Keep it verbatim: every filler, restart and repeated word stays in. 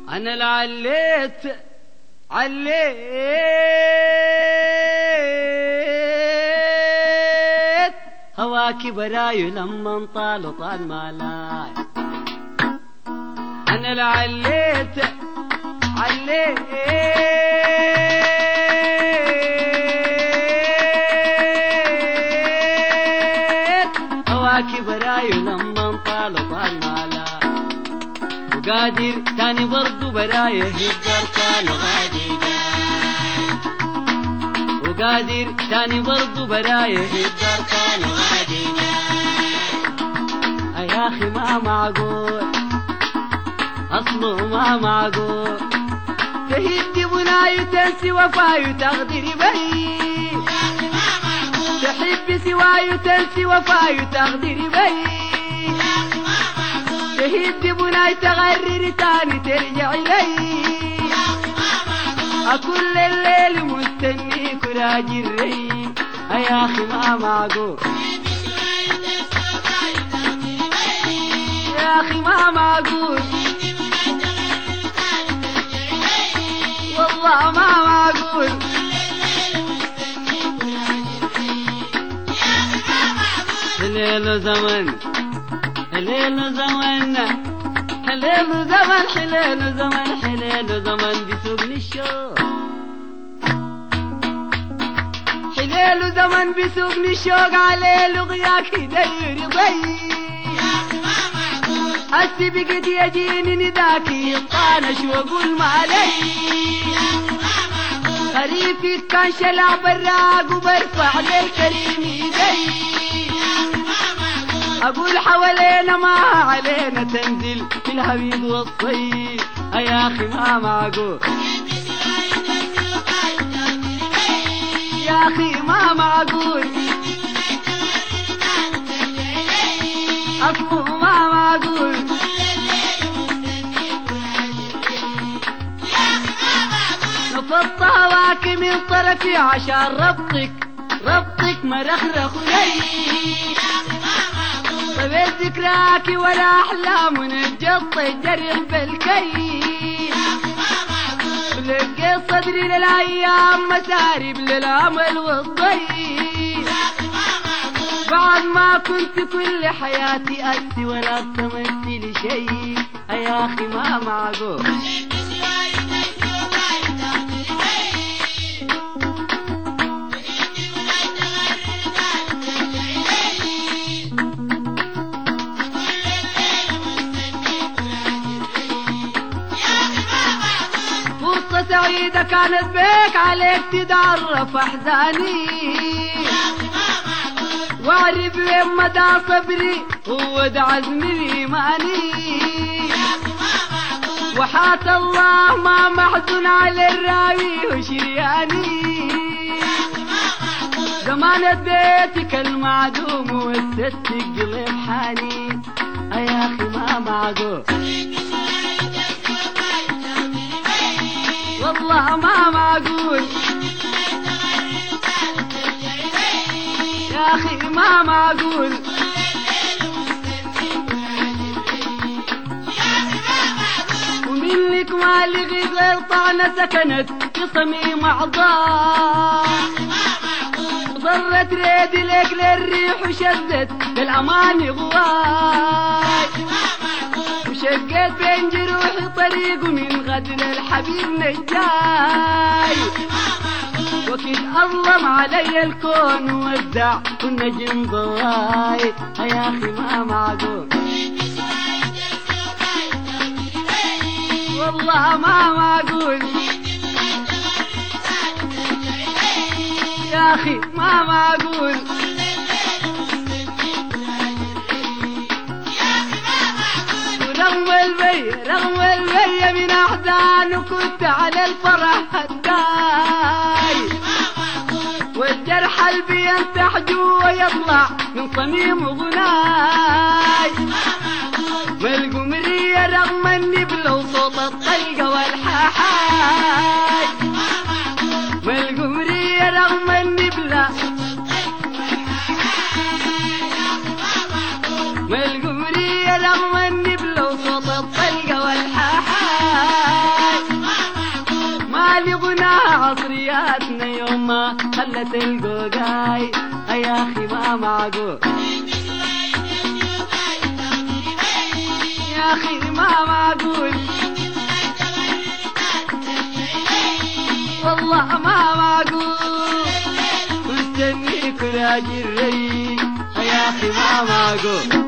أنا لعليت عليت هواكي براي لما انطال طال مالاي. أنا لعليت عليت هواكي براي لما انطال طال مالاي. وقادر تاني برضو برايه يقدر كان غادي جاي. وقادر تاني برضو برايه يقدر كان غادي جاي. يا أخي ما معقول أصله ما معقول تهدي بناي تنسي وفاي تغدري بي. تحب سواي تنسي وفاي تغدري بي. تهدي بناي تغرر تاني ترجع لي. أكل الليل مستنيك راجي الري. يا أخي ما معقول يا أخي ما معقول والله ما معقول. الليل زمن حليل زمن حليل زمن حليل زمن حليل زمن بسوقني الشوق. حليل زمن بسوقني الشوق عليه لغياك يدير ضي. هسي بقيت يجيني نداكي يطانش واقول ما علي. خريفك كان شلع براق وبرفع للكريم يدي. أقول حوالينا ما علينا تنزل في الهبيد والصيف. يا أخي ما معقول يا أخي ما معقول أصله ما معقول. نفضت هواك من طرفي عشان ربطك ربطك مرخرخ لي. طبيت ذكراك ولا أحلام ونجط الجرح بالكي. ولقيت صدري للأيام مسارب للأمل والضي. بعد ما كنت كل حياتي أسي ولا تمثل شيء. يا أخي ما معقول سعيدة كانت بيك عليك تتعرف أحزاني. واعرف وين مدى صبري وود عزمي بإيماني. وحات الله ما محزن على الراوي وشرياني. زمانة بيتك المعدوم وسدت قلب حاني. يا أخي ما معقول والله ما معقول يا أخي ما معقول. ومنك ما لغي غير طعنة سكنت في صميم أعضاء. ضرت ريدي لك للريح وشدت بالأمان غواي. وشقيت بين جروحي طريق من غدر الحبيب نجاي. وكيد أظلم علي الكون ووزع والنجم ضواي. يا أخي ما معقول والله ما معقول يا أخي ما معقول. رغم البي رغم البي من أحزان وكنت على الفرح هداي. والجرح البي ينتح جوا يطلع من صميم غناي. والقمرية رغم النبلة وصوت الطلقة والحاحاي. والقمرية رغم النبلة والقمرية رغم النبلة وصوت الطلقة والحاحاي. فرحنا يوم ما خلت القوقاي يا أخي ما معقول يا أخي ما معقول والله ما معقول مستنيك راجل ري يا أخي ما معقول